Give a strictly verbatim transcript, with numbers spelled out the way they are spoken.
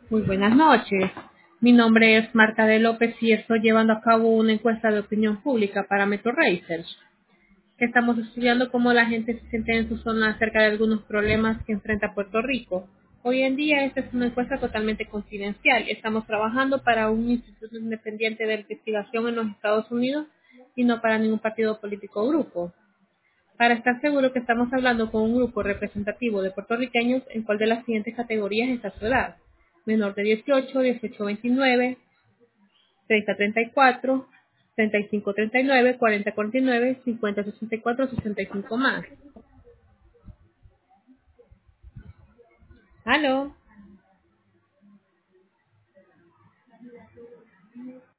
Muy buenas noches. Mi nombre es Marta de López y estoy llevando a cabo una encuesta de opinión pública para Metro Research. Estamos estudiando cómo la gente se siente en su zona acerca de algunos problemas que enfrenta Puerto Rico. Hoy en día esta es una encuesta totalmente confidencial. Estamos trabajando para un instituto independiente de investigación en los Estados Unidos y no para ningún partido político o grupo. Para estar seguro que estamos hablando con un grupo representativo de puertorriqueños, ¿en cuál de las siguientes categorías está su edad? Menor de dieciocho, dieciocho a veintinueve, treinta a treinta y cuatro, treinta y cinco a treinta y nueve, cuarenta a cuarenta y nueve, cincuenta a sesenta y cuatro, sesenta y cinco más. ¿Aló?